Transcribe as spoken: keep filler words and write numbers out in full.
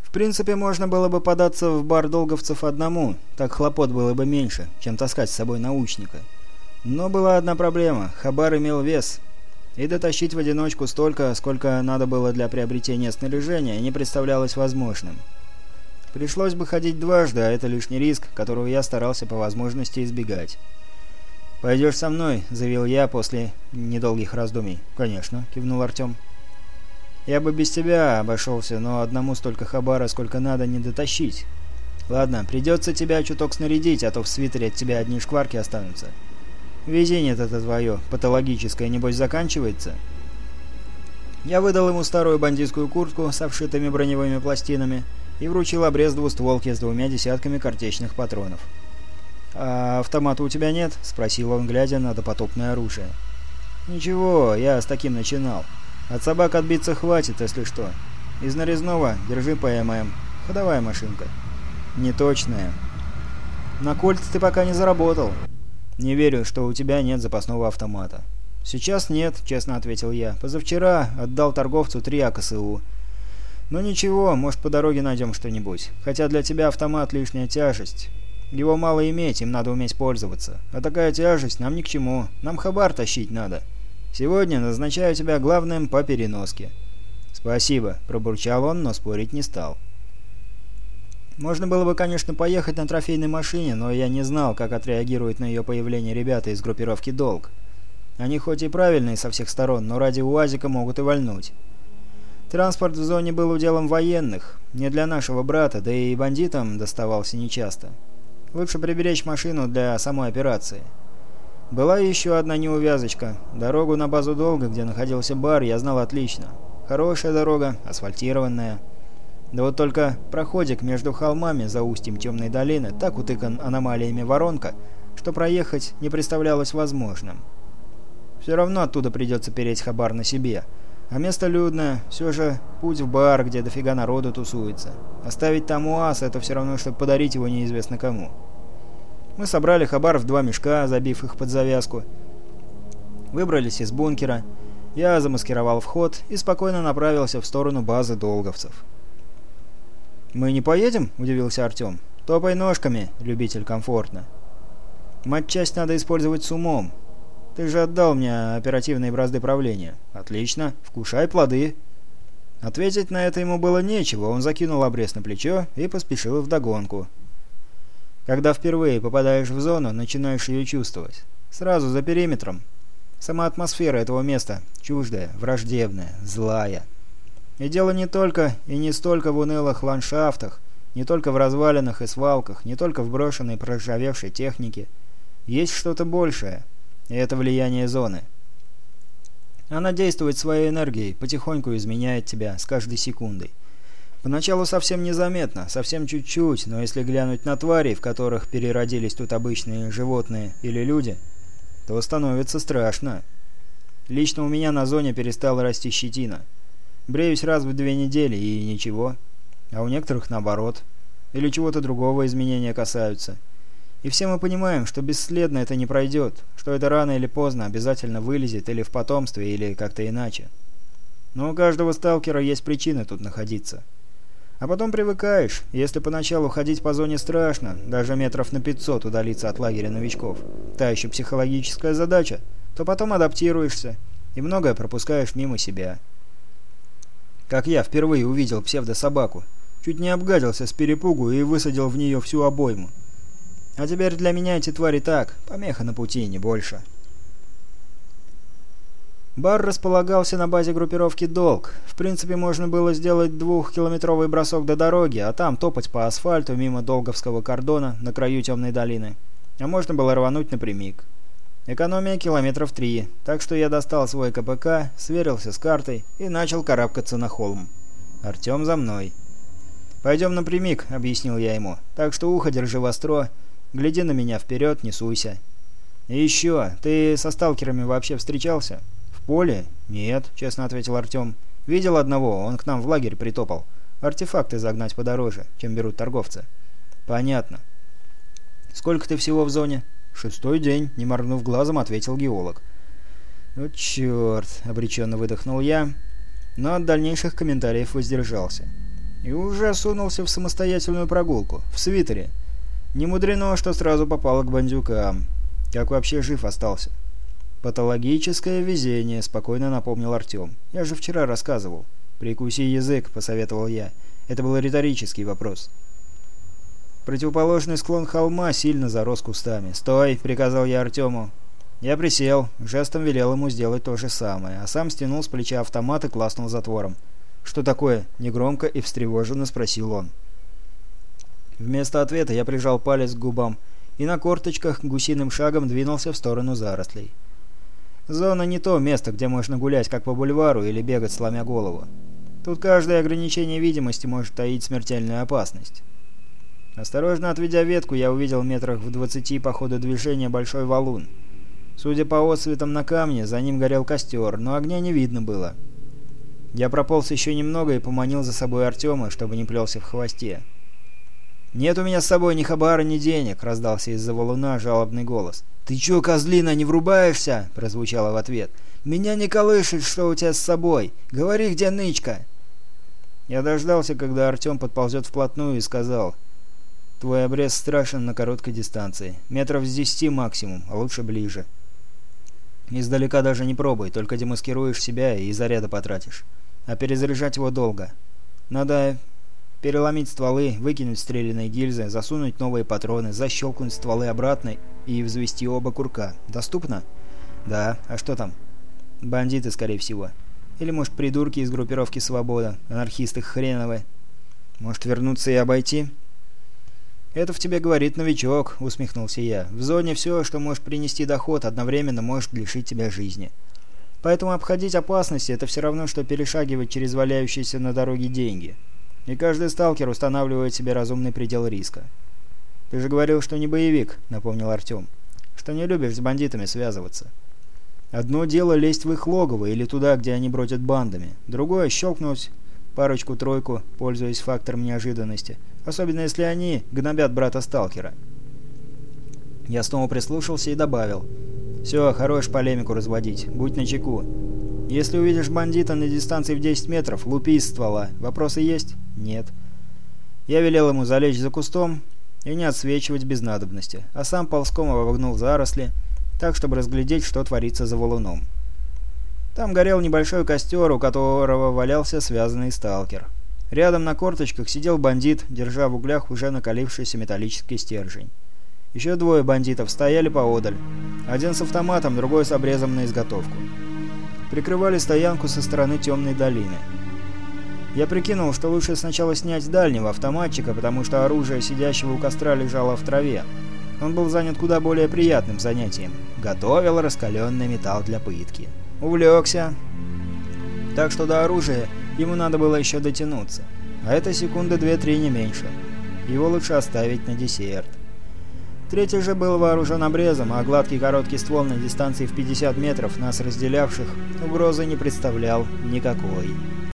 В принципе, можно было бы податься в бар долговцев одному, так хлопот было бы меньше, чем таскать с собой научника. Но была одна проблема – хабар имел вес, и дотащить в одиночку столько, сколько надо было для приобретения снаряжения, не представлялось возможным. Пришлось бы ходить дважды, а это лишний риск, которого я старался по возможности избегать. «Пойдешь со мной?» – заявил я после недолгих раздумий. «Конечно», – кивнул Артем. «Я бы без тебя обошелся, но одному столько хабара, сколько надо, не дотащить. Ладно, придется тебя чуток снарядить, а то в свитере от тебя одни шкварки останутся. Везение это твое, патологическое, небось, заканчивается?» Я выдал ему старую бандитскую куртку со вшитыми броневыми пластинами и вручил обрез двустволки с двумя десятками картечных патронов. «А автомата у тебя нет?» — спросил он, глядя на допотопное оружие. «Ничего, я с таким начинал. От собак отбиться хватит, если что. Из нарезного держи ПММ. Ходовая машинка. Неточная. На кольт ты пока не заработал. Не верю, что у тебя нет запасного автомата». «Сейчас нет», — честно ответил я. «Позавчера отдал торговцу три АКСУ. Ну ничего, может, по дороге найдем что-нибудь. Хотя для тебя автомат — лишняя тяжесть. Его мало иметь, им надо уметь пользоваться. А такая тяжесть нам ни к чему. Нам хабар тащить надо. Сегодня назначаю тебя главным по переноске». «Спасибо», — пробурчал он, но спорить не стал. Можно было бы, конечно, поехать на трофейной машине, но я не знал, как отреагируют на ее появление ребята из группировки «Долг». Они хоть и правильные со всех сторон, но ради УАЗика могут и вальнуть. Транспорт в зоне был уделом военных, не для нашего брата, да и бандитам доставался нечасто. Лучше приберечь машину для самой операции. Была еще одна неувязочка. Дорогу на базу «Долга», где находился бар, я знал отлично. Хорошая дорога, асфальтированная. Да вот только проходик между холмами за устьем Темной долины так утыкан аномалиями воронка, что проехать не представлялось возможным. Все равно оттуда придется переть хабар на себе. А место людное, все же путь в бар, где дофига народу тусуется. Оставить там УАЗ — это все равно, чтобы подарить его неизвестно кому. Мы собрали хабар в два мешка, забив их под завязку. Выбрались из бункера. Я замаскировал вход и спокойно направился в сторону базы долговцев. «Мы не поедем?» – удивился Артем. «Топай ножками, любитель комфортно. Матчасть надо использовать с умом. Ты же отдал мне оперативные бразды правления». «Отлично, вкушай плоды». Ответить на это ему было нечего, он закинул обрез на плечо и поспешил вдогонку. Когда впервые попадаешь в зону, начинаешь ее чувствовать. Сразу за периметром. Сама атмосфера этого места чуждая, враждебная, злая. И дело не только и не столько в унылых ландшафтах, не только в развалинах и свалках, не только в брошенной проржавевшей технике. Есть что-то большее, и это влияние зоны. Она действует своей энергией, потихоньку изменяет тебя с каждой секундой. Поначалу совсем незаметно, совсем чуть-чуть, но если глянуть на твари, в которых переродились тут обычные животные или люди, то становится страшно. Лично у меня на зоне перестала расти щетина. Бреюсь раз в две недели и ничего, а у некоторых наоборот, или чего-то другого изменения касаются. И все мы понимаем, что бесследно это не пройдет, что это рано или поздно обязательно вылезет или в потомстве, или как-то иначе. Но у каждого сталкера есть причины тут находиться. А потом привыкаешь, если поначалу ходить по зоне страшно, даже метров на пятьсот удалиться от лагеря новичков, та еще психологическая задача, то потом адаптируешься и многое пропускаешь мимо себя. Как я впервые увидел псевдособаку, чуть не обгадился с перепугу и высадил в нее всю обойму. А теперь для меня эти твари так, помеха на пути, не больше. Бар располагался на базе группировки «Долг». В принципе, можно было сделать двухкилометровый бросок до дороги, а там топать по асфальту мимо долговского кордона на краю Темной долины. А можно было рвануть напрямик. Экономия километров три, так что я достал свой КПК, сверился с картой и начал карабкаться на холм. Артем за мной. «Пойдем напрямик», — объяснил я ему, — «так что ухо держи востро, гляди на меня вперед, не суйся. И еще, ты со сталкерами вообще встречался?» «В поле? Нет», — честно ответил Артем. «Видел одного, он к нам в лагерь притопал. Артефакты загнать подороже, чем берут торговцы». «Понятно. Сколько ты всего в зоне?» «Шестой день», — не моргнув глазом, ответил геолог. «Вот черт», — обреченно выдохнул я, но от дальнейших комментариев воздержался. и уже сунулся в самостоятельную прогулку, в свитере. Не мудрено, что сразу попало к бандюкам. Как вообще жив остался? «Патологическое везение», — спокойно напомнил Артем. «Я же вчера рассказывал». «Прикуси язык», — посоветовал я. Это был риторический вопрос. Противоположный склон холма сильно зарос кустами. «Стой!» — приказал я Артему. Я присел, жестом велел ему сделать то же самое, а сам стянул с плеча автомат и класнул затвором. «Что такое?» — негромко и встревоженно спросил он. Вместо ответа я прижал палец к губам и на корточках гусиным шагом двинулся в сторону зарослей. Зона не то место, где можно гулять как по бульвару или бегать сломя голову. Тут каждое ограничение видимости может таить смертельную опасность. Осторожно отведя ветку, я увидел метрах в двадцати по ходу движения большой валун. Судя по отсветам на камне, за ним горел костер, но огня не видно было. Я прополз еще немного и поманил за собой Артема, чтобы не плелся в хвосте. «Нет у меня с собой ни хабара, ни денег», — раздался из-за валуна жалобный голос. «Ты чё, козлина, не врубаешься?» — прозвучало в ответ. «Меня не колышет, что у тебя с собой. Говори, где нычка?» Я дождался, когда Артем подползет вплотную, и сказал: «Твой обрез страшен на короткой дистанции. Метров с десяти максимум, а лучше ближе. Издалека даже не пробуй, только демаскируешь себя и заряда потратишь. А перезаряжать его долго. Надо переломить стволы, выкинуть стрелянные гильзы, засунуть новые патроны, защелкнуть стволы обратно и взвести оба курка. Доступно?» «Да. А что там?» «Бандиты, скорее всего. Или, может, придурки из группировки «Свобода», анархисты хреновы. Может, вернуться и обойти?» «Это в тебе говорит новичок», — усмехнулся я. «В зоне все, что может принести доход, одновременно может лишить тебя жизни. Поэтому обходить опасности — это все равно, что перешагивать через валяющиеся на дороге деньги. И каждый сталкер устанавливает себе разумный предел риска». «Ты же говорил, что не боевик», — напомнил Артем. «Что не любишь с бандитами связываться. Одно дело лезть в их логово или туда, где они бродят бандами. Другое — щелкнуть парочку-тройку, пользуясь фактором неожиданности. Особенно если они гнобят брата-сталкера». Я снова прислушался и добавил: «Все, хорош полемику разводить. Будь начеку. Если увидишь бандита на дистанции в десять метров, лупи из ствола. Вопросы есть?» «Нет». Я велел ему залечь за кустом и не отсвечивать без надобности, а сам ползком обогнул заросли, так, чтобы разглядеть, что творится за валуном. Там горел небольшой костер, у которого валялся связанный сталкер. Рядом на корточках сидел бандит, держа в углях уже накалившийся металлический стержень. Еще двое бандитов стояли поодаль. Один с автоматом, другой с обрезом на изготовку. Прикрывали стоянку со стороны темной долины. Я прикинул, что лучше сначала снять дальнего автоматчика, потому что оружие сидящего у костра лежало в траве. Он был занят куда более приятным занятием. Готовил раскаленный металл для пытки. Увлекся. Так что до оружия ему надо было еще дотянуться. А это секунды две-три, не меньше. Его лучше оставить на десерт. Третий же был вооружен обрезом, а гладкий короткий ствол на дистанции в пятьдесят метров, нас разделявших, угрозы не представлял никакой.